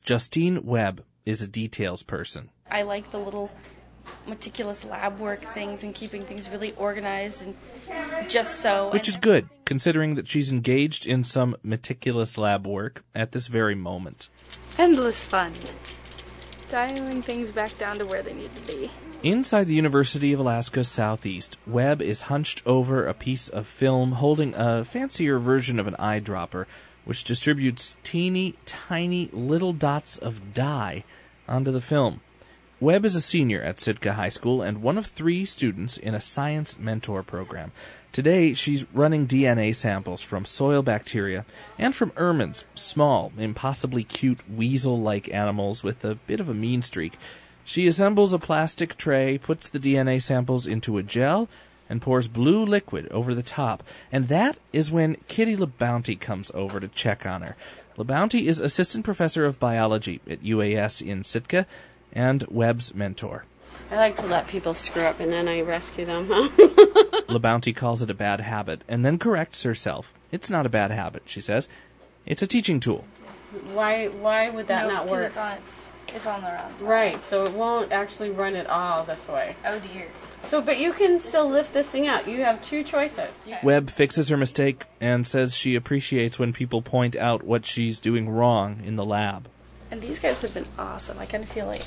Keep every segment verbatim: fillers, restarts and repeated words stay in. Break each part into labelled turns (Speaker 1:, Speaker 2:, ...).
Speaker 1: Justine Webb is a details person.
Speaker 2: I like the little meticulous lab work things and keeping things really organized and just so.
Speaker 1: Which is good, considering that she's engaged in some meticulous lab work at this very moment.
Speaker 2: Endless fun. Dialing things back down to where they need to be.
Speaker 1: Inside the University of Alaska Southeast, Webb is hunched over a piece of film holding a fancier version of an eyedropper, which distributes teeny, tiny little dots of dye onto the film. Webb is a senior at Sitka High School and one of three students in a science mentor program. Today, she's running D N A samples from soil bacteria and from ermines, small, impossibly cute weasel-like animals with a bit of a mean streak. She assembles a plastic tray, puts the D N A samples into a gel, and pours blue liquid over the top. And that is when Kitty LeBounty comes over to check on her. LeBounty is assistant professor of biology at U A S in Sitka, and Webb's mentor.
Speaker 3: I like to let people screw up and then I rescue them, huh?
Speaker 1: LeBounty calls it a bad habit and then corrects herself. It's not a bad habit, she says. It's a teaching tool.
Speaker 3: Why Why would that
Speaker 2: no,
Speaker 3: not work?
Speaker 2: It's on, it's, it's on the round.
Speaker 3: Right, so it won't actually run it all this way.
Speaker 2: Oh dear.
Speaker 3: So, but you can still lift this thing out. You have two choices.
Speaker 2: Yeah.
Speaker 1: Webb fixes her mistake and says she appreciates when people point out what she's doing wrong in the lab.
Speaker 2: And these guys have been awesome. I kind of feel like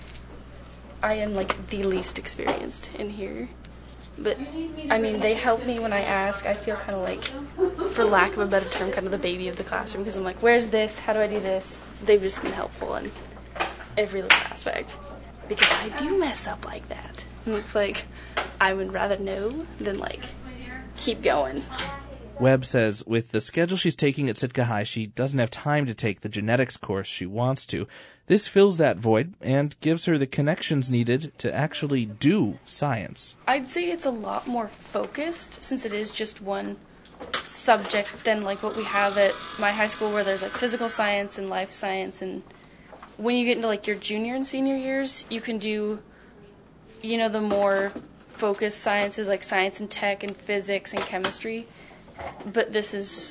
Speaker 2: I am like the least experienced in here. But, I mean, they help me when I ask. I feel kind of like, for lack of a better term, kind of the baby of the classroom. Because I'm like, where's this? How do I do this? They've just been helpful in every little aspect. Because I do mess up like that. And it's like, I would rather know than, like, keep going.
Speaker 1: Webb says with the schedule she's taking at Sitka High, she doesn't have time to take the genetics course she wants to. This fills that void and gives her the connections needed to actually do science.
Speaker 2: I'd say it's a lot more focused, since it is just one subject than like what we have at my high school, where there's like physical science and life science. And when you get into like your junior and senior years, you can do, you know, the more focused sciences like science and tech and physics and chemistry. But this is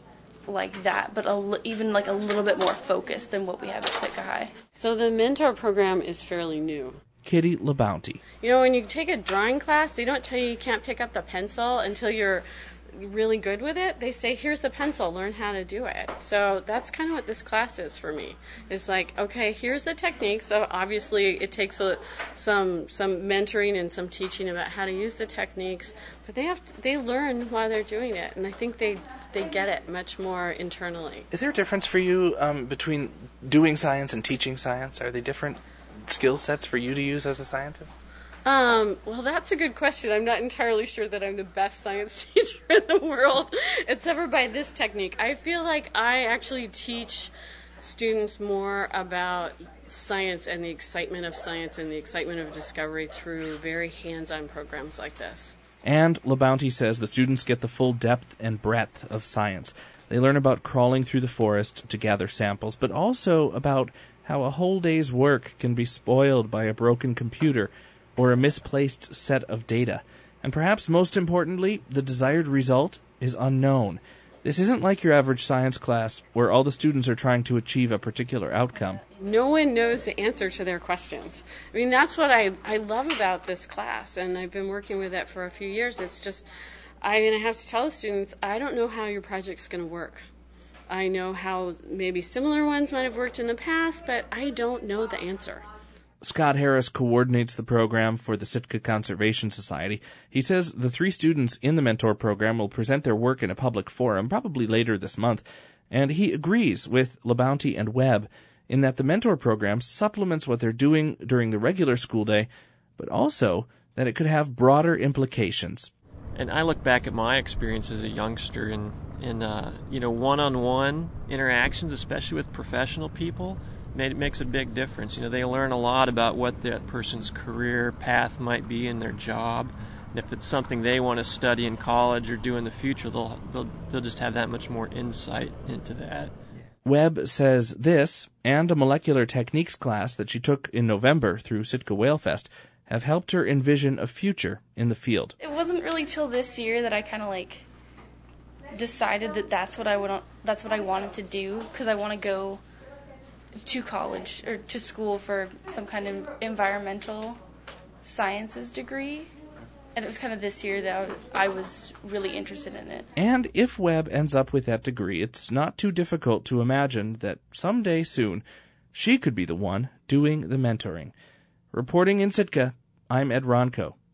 Speaker 2: like that, but a li- even like a little bit more focused than what we have at Sitka High.
Speaker 3: So the mentor program is fairly new.
Speaker 1: Kitty LeBounty.
Speaker 3: You know, when you take a drawing class, they don't tell you you can't pick up the pencil until you're really good with it. They say, here's the pencil, learn how to do it. So that's kind of what this class is for me. It's like, okay, here's the techniques. So obviously it takes a, some some mentoring and some teaching about how to use the techniques, but they have to, they learn while they're doing it, and I think they they get it much more internally.
Speaker 1: Is there a difference for you um, between doing science and teaching science? Are they different skill sets for you to use as a scientist?
Speaker 3: Um, well, that's a good question. I'm not entirely sure that I'm the best science teacher in the world, except for by this technique. I feel like I actually teach students more about science and the excitement of science and the excitement of discovery through very hands-on programs like this.
Speaker 1: And LeBounty says the students get the full depth and breadth of science. They learn about crawling through the forest to gather samples, but also about how a whole day's work can be spoiled by a broken computer or a misplaced set of data. And perhaps most importantly, the desired result is unknown. This isn't like your average science class where all the students are trying to achieve a particular outcome.
Speaker 3: No one knows the answer to their questions. I mean, that's what I, I love about this class, and I've been working with it for a few years. It's just, I'm going to have to tell the students, I don't know how your project's going to work. I know how maybe similar ones might have worked in the past, but I don't know the answer.
Speaker 1: Scott Harris coordinates the program for the Sitka Conservation Society. He says the three students in the mentor program will present their work in a public forum, probably later this month, and he agrees with LeBounty and Webb in that the mentor program supplements what they're doing during the regular school day, but also that it could have broader implications.
Speaker 4: And I look back at my experience as a youngster in, in uh, you know, one-on-one interactions, especially with professional people. It makes a big difference. You know, they learn a lot about what that person's career path might be in their job. And if it's something they want to study in college or do in the future, they'll they'll, they'll just have that much more insight into that.
Speaker 1: Webb says this and a molecular techniques class that she took in November through Sitka Whale Fest have helped her envision a future in the field.
Speaker 2: It wasn't really till this year that I kind of like decided that that's what I would that's what I wanted to do, because I want to go to college or to school for some kind of environmental sciences degree. And it was kind of this year that I was really interested in it.
Speaker 1: And if Webb ends up with that degree, it's not too difficult to imagine that someday soon she could be the one doing the mentoring. Reporting in Sitka, I'm Ed Ronco.